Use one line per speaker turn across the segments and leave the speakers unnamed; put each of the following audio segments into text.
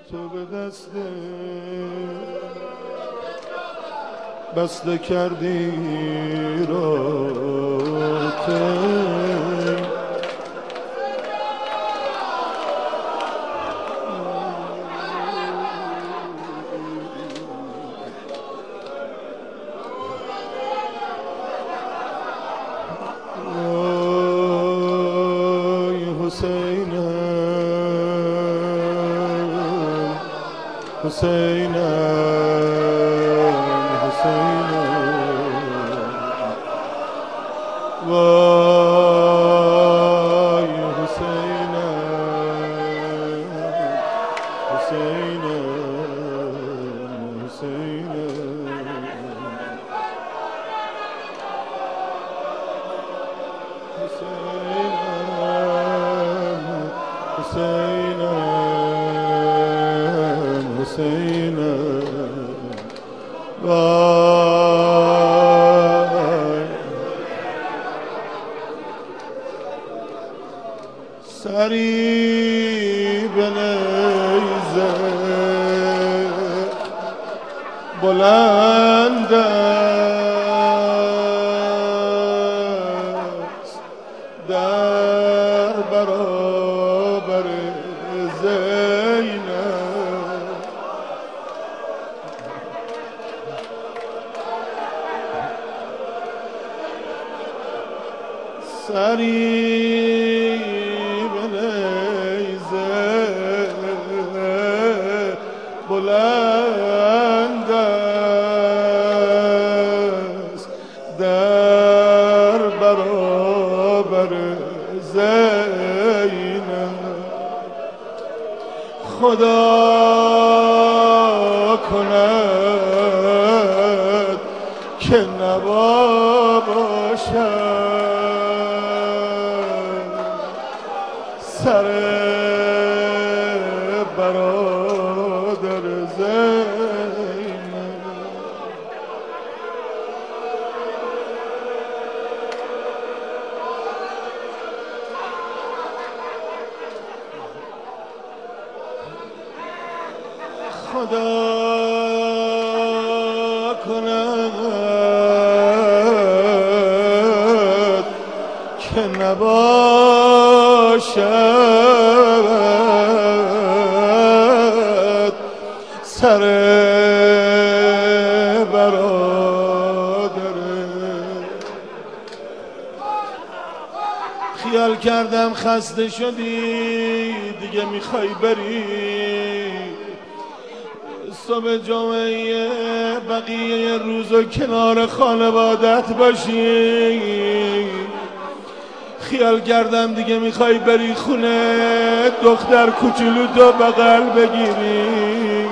تو به دست بسته کردی رات حسینم حسینم وای حسینم حسینم حسینم حسینم وای سری به نیزه بلند است در برابر زینب سری به نیزه بلند است در برابر زینب خدا کند که نوا باشد سر برادر زینب خدا کند که نباشد سر برادر خیال کردم خسته شدی دیگه میخوای بری صبح جمعه بقیه روزو کنار خانوادت باشی خیال کردم دیگه میخوای بری خونه دختر کوچولو تو بغل بگیری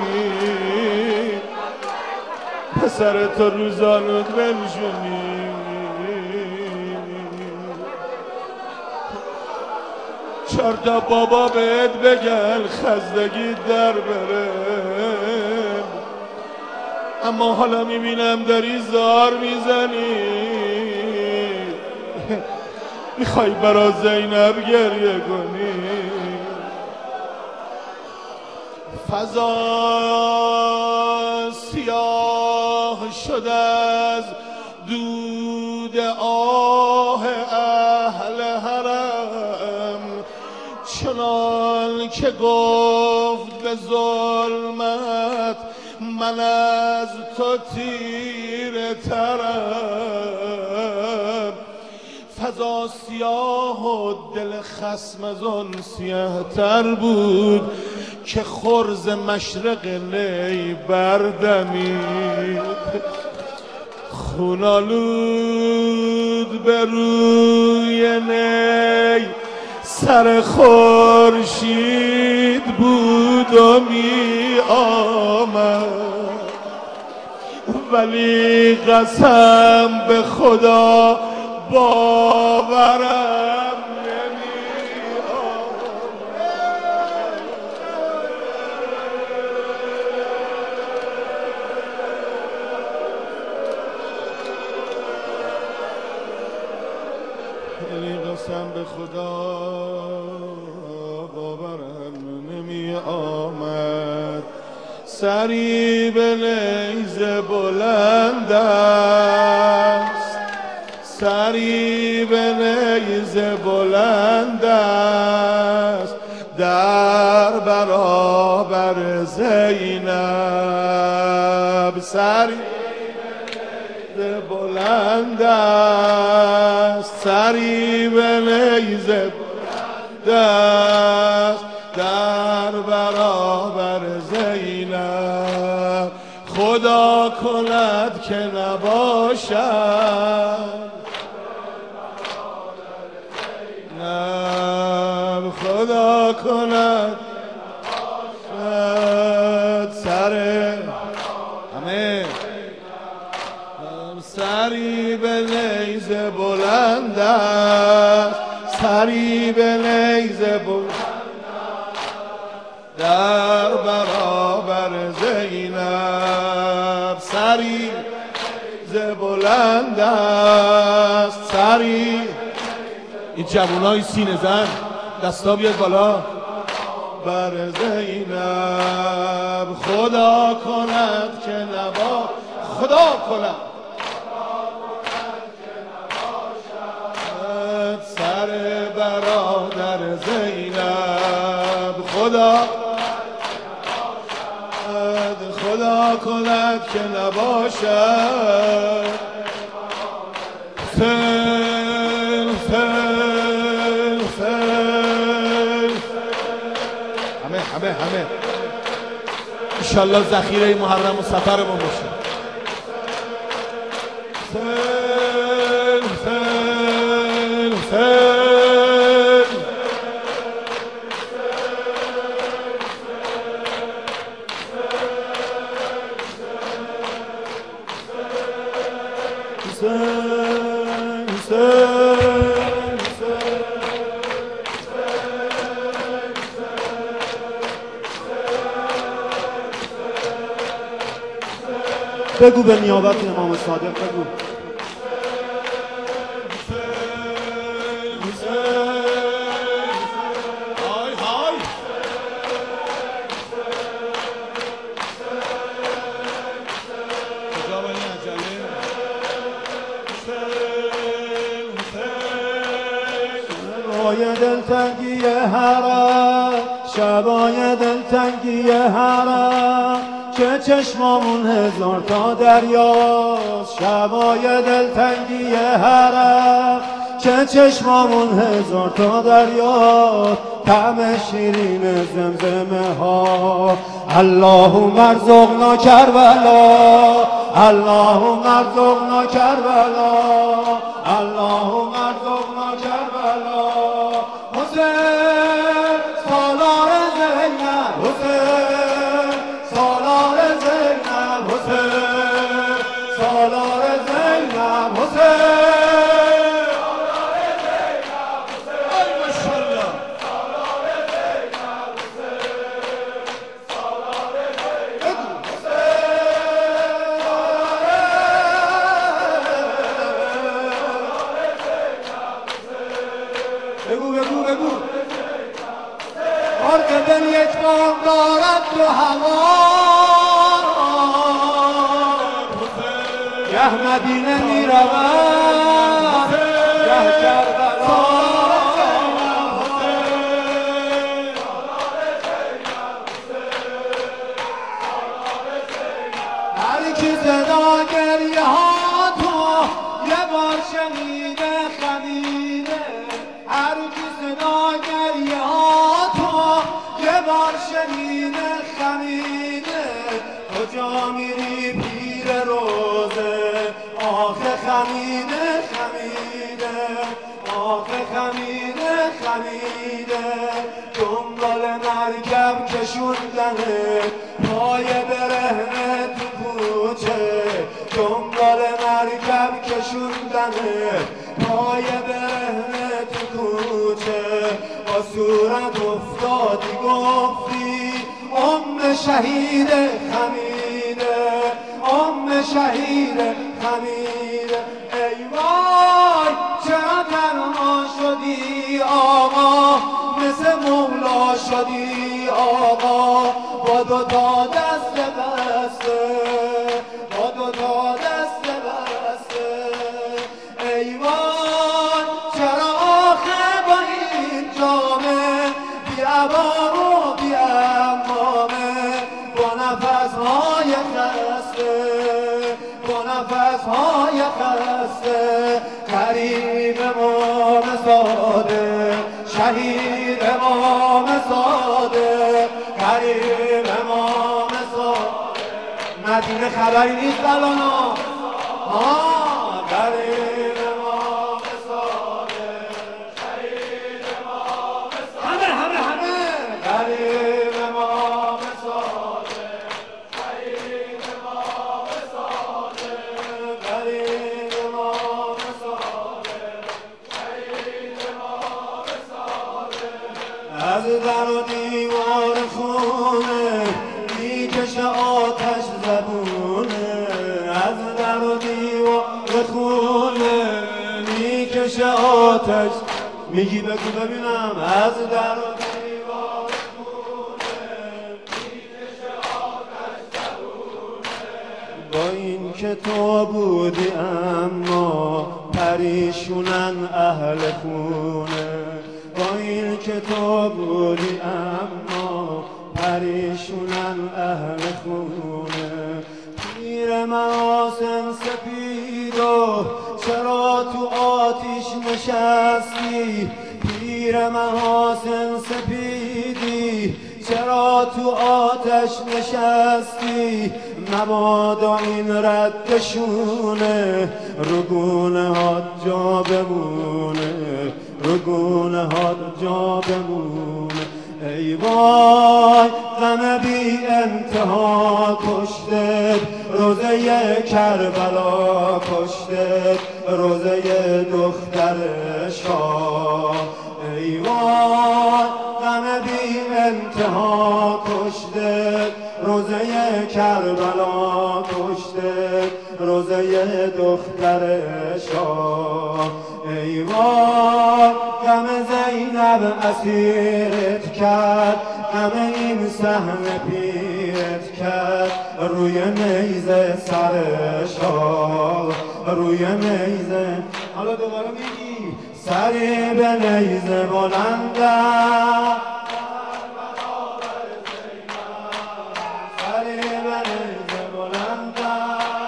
پسر تو روزانوت بنشونی چهار تا بابا بهت بگن خستگی در بره اما حالا میبینم داری زار میزنی میخوای برا زینب گریه کنی فضا سیاه شده از دود آه اهل حرم چنان که گفت به ظلمت من از تو تیره ترم فضا سیاه و دل خصم از آن سیاه تر بود که خرز مشرق نی بردمید خونالود به روی نی سر خورشید بود و می آمد ولی قسم به خدا باورم نمی ولی قسم به خدا باورم نمی آمد سری به نیزه بلند است، سری به نیزه بلند است در برابر زینب. سری به بلند است، سری به نیزه بلند است در برابر زینب. خدا کند که نباشد، خدا کند سر همه سری به نیزه بلند است، سری به نیزه بلند در برابر زینب. سری نیزه بلند است، سری. این جوانای سینه زن دستا بیاد بالا. بر زینب خدا کند که نبا، خدا کند سر برادر زینب. خدا کند که نباشد. همه انشالله ذخیره محرم و سفرمون باشه.
بگو به نیابت امام صادق بگو. شبای دلتنگی حرم، شبای دلتنگی حرم، که چشمامون هزار تا دریاست. شبای دلتنگی حرم، که چشمامون هزار تا دریاست. طعم شیرین زمزمه ها. اللهم ارزقنا کربلا، اللهم ارزقنا کربلا، اللهم ارزقنا کربلا. حسین سالار زینب، حسین سالار زینب، حسین سالار زینب، حسین دل یک بار دارد تو هوا. گه مدینه می رود، گه کربلا. هر کی صدا گریه ها تو یه بار شنیده خمیده. هر کی صدا گریه ها یه بار شنیده خمیده. کجا میری پیر روزه آخه خمیده خمیده، آخه خمیده خمیده. دنبال مرکب کشوندنه پای برهنه تو کوچه. دنبال مرکب کشوندنه پای برهنه تو کوچه. با صورت افتادی گفتی ام شهید خمیده، ام شهید خمیده. ای وای چرا تنها شدی آقا، مثل مولا شدی آقا. با دو تا دست بسته با دو تا دست بسته ایوان چرا آخه با این جامه بی عبا و بی امامه با نفسهای خسته با نفسهای خسته غریب امام صادق شهید امام صادق غریب امام صادق مدینه خبری نیست الان غریب امام صادق شهید امام صادق همه غریب امام صادق شهید امام صادق غریب امام صادق شهید امام صادق از در و دیوار خونه میکشه آتش زبونه از در و دیوار خونه میکشه آتش میگی بگو ببینم از در و دیوار خونه میکشه آتش زبونه با این که تو بودی اما پریشونن اهل خونه با این که تو بودی اما پریشونن اهل خونه پیر محاسن سپید و چرا تو آتیش نشستی پیر محاسن سپیدی چرا تو آتش نشستی مبادا این ردشونه رگونه ها جا بمونه رگونه ها جا بمونه ای وای غم بی انتها کشته روزه کربلا کشته روزه دختر شاه ای وای غم بی انتها کشته روزه کربلا کشته روزه دختر شاه ای وای غم زینب اسیرت کرد غم این صحنه پیرت کرد روی نیزه سر شاه روی نیزه حالا دوباره میگی سری به نیزه بلنده سری به نیزه بلنده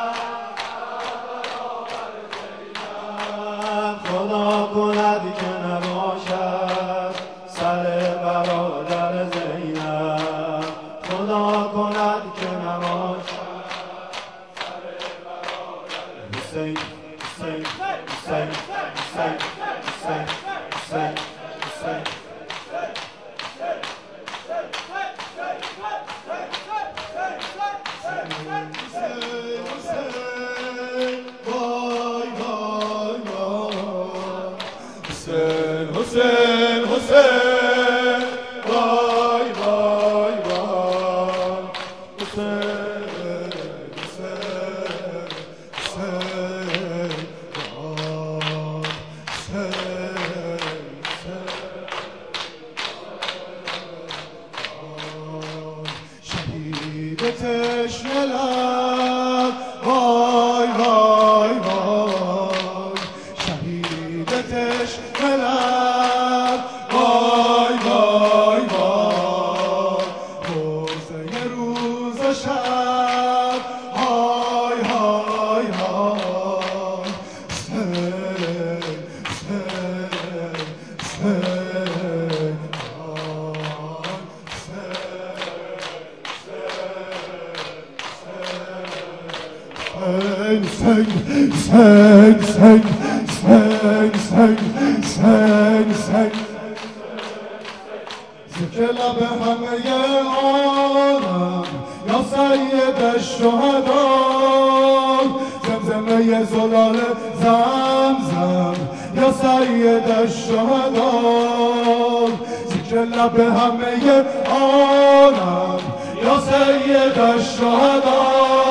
خدا کند که نباشد سر برادر زینب خدا کند که نباشد سر برادر حسین حسین حسین حسین حسین حسین حسین
حسین حسین وای وای وای حسین حسین حسین وای حسین شهید تشنه لب وای وای وای شهید تشنه لب وای وای وای روزه روز و شب های های های حسین حسین حسین ذکر لب همه عالم یا سید الشهدا زمزمه زلال زمزم یا سید الشهدا ذکر لب همه عالم یا سید الشهدا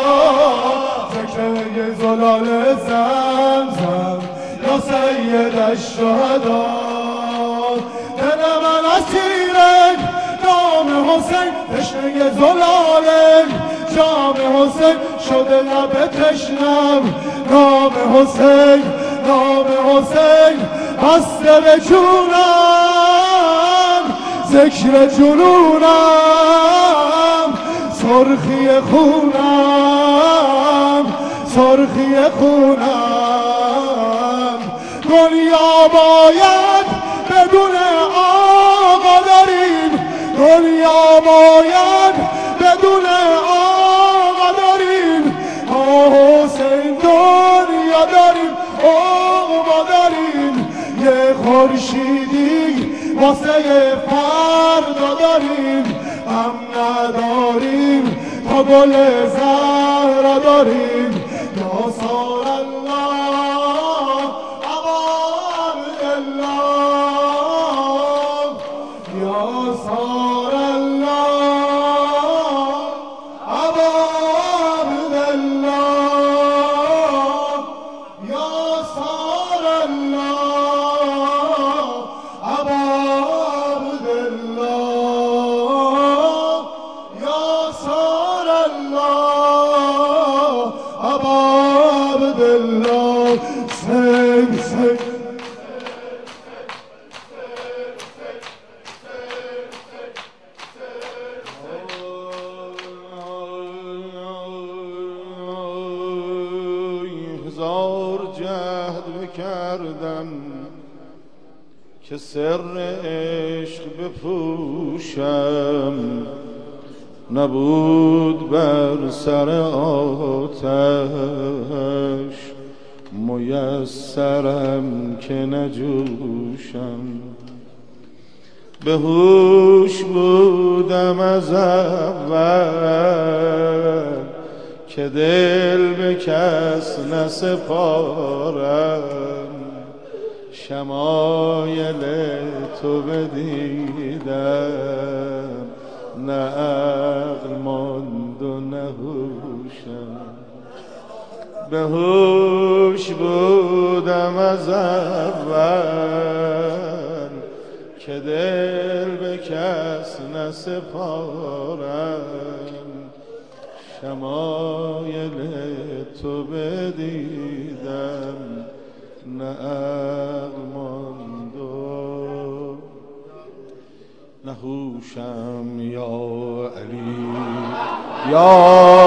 ذکر زلال زمزم یا سید الشهدا دل من اسیر نام
حسین تشنه زلاله، جام حسین شده لب تشنم. نام حسین نام حسین بسته به جونم، ذکر جنونم سرخی خونم، سرخی خونم. دنیا باید بدون آقا داریم، دنیا باید بدون آقا داریم. ما حسین دنیا داریم، آقا داریم. یه خورشیدی واسه فردا داریم، هم نداریم تا گل زهرا داریم. یا سار الله ابا عبدالله، یا سار الله ابا عبدالله، یا سار الله ابا عبدالله، یا سار الله ابا عبدالله. سنگ سنگ
هزار جهد بکردم که سر عشق بپوشم، نبود بر سر آتش میسرم که نجوشم. به هوش بودم از اول که دل به کس نسپارم، شمایل تو بدیدم نه عقل ماند و نه هوشم. به هوش بودم از اول که دل به کس نسپارم، شمایل تو بدیدم نه عقل ماند و نه هوشم. یا علی یا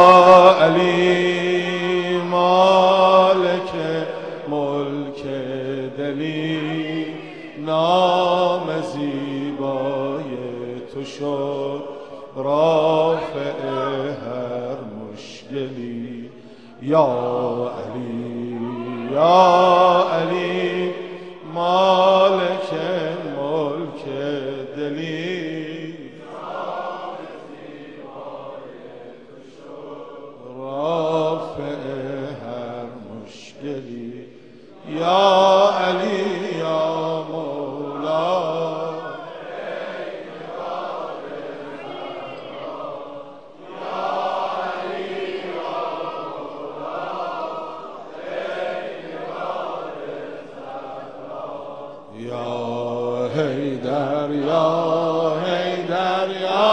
علی مالک ملک دلی، نام زیبای تو شد رافع هر مشکلی. یا علی یا علی مالک ملک دلی، رافع هر مشکلی. یا علی یا مولا حیدر یا حیدر یا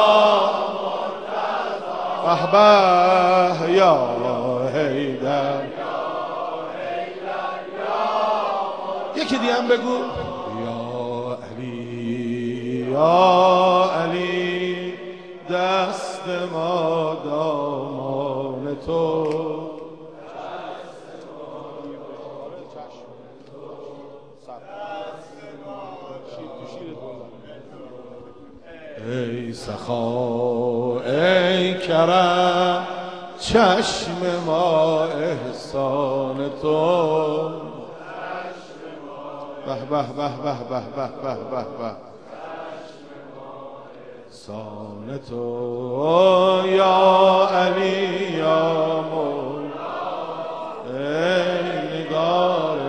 مرتضی، به یا حیدر. یکی دیگه هم بگو. یا علی یا علی دست ما دامان تو، ای سخا ای کرم چشم ما احسان تو. به به به به به به به به به احسان تو. یا علی یا مولا ای نگار،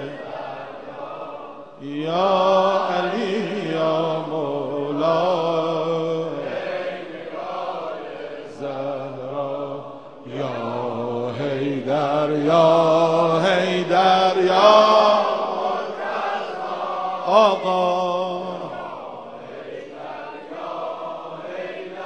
یا علی یا مولا حیدر یا حیدر یا آقا،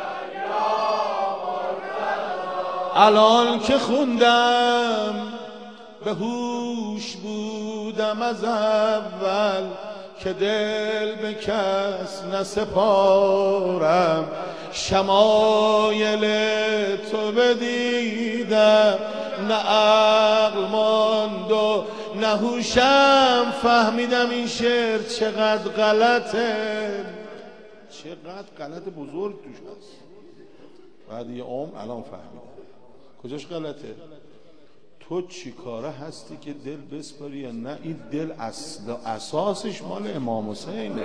الان که خوندم به هوش بودم از اول که دل به کس نسپارم شمایل تو بدیدم نه عقل ماند و نه هوشم فهمیدم این شعر چقدر غلطه چقدر غلط بزرگ توش هست بعد یه عمر الان فهمیدم کجاش غلطه تو چی کاره هستی که دل بسپاری یا نه این دل اساسش مال امام حسینه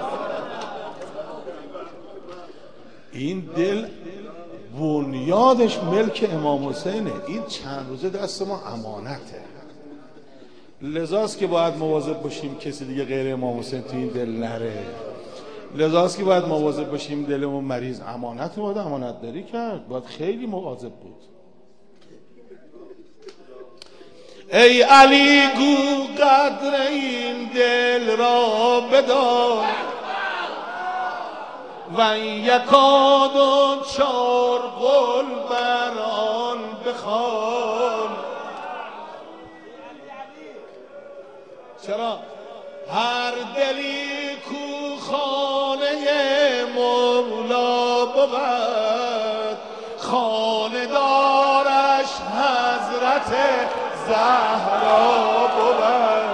این دل بنیادش ملک امام حسینه این چند روزه دست ما امانته لذاست که باید مواظب باشیم کسی دیگه غیر امام حسین تو این دل نره لذاست که باید مواظب باشیم دلمون مریض امانت باید امانت داری کرد باید خیلی مواظب بود ای علی گو قدر این دل را بدان و یکاد و چار قل بر آن بخوان چرا هر دلی کو خانه مولا بود خانه دارش حضرت زهرا بود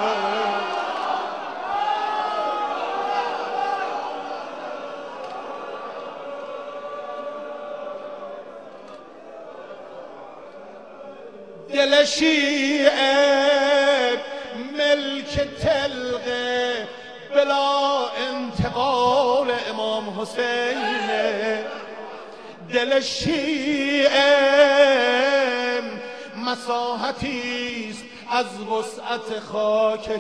دل شیعه ملک تلقه بلا انتقال امام حسینه دل شیعه مساحتیست از وسعت خاک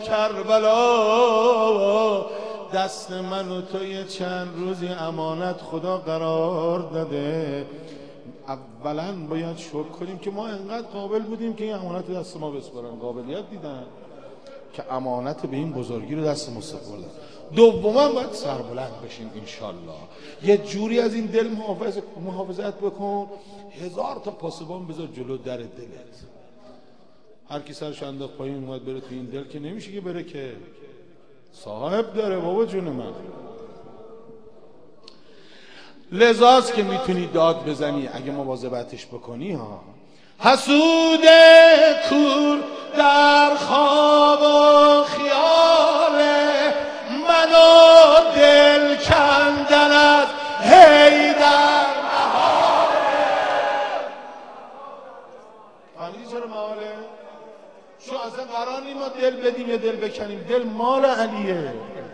کربلا دست من و تو یه چند روزی امانت خدا قرار داده اولا باید شکر کنیم که ما انقدر قابل بودیم که این امانت دست ما بسپارن قابلیت دیدن که امانت به این بزرگی رو دست ما سپردن دوما باید سربلند بشیم انشالله یه جوری از این دل محافظت بکن 1000 تا پاسبان بذار جلو در دلت هر کی سرش انداخت پایین اومد بره تو این دل که نمیشه که بره که صاحب داره بابا جون من لذاست که میتونی داد بزنی اگه مواظبتش بکنی ها حسود کور در خواب و خیال منو دل کندن از حیدر محاله فهمیدی چرا محاله؟ شو اصلا قرار نیم ما دل بدیم یا دل بکنیم دل مال علیه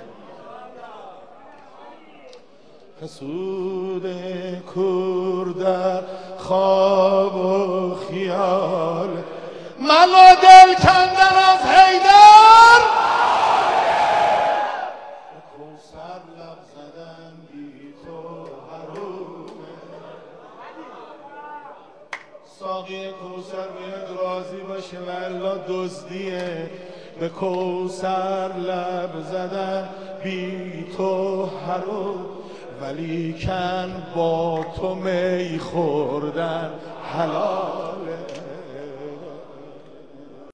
حسود کور در خواب و خیال منو دل کندن از حیدر کوثر لب زدن بی تو حرومه ساقی کوثر باید راضی باشه والله دزدیه به کوثر لب زدن بی تو حروم ولیکن با تو می خوردن حلال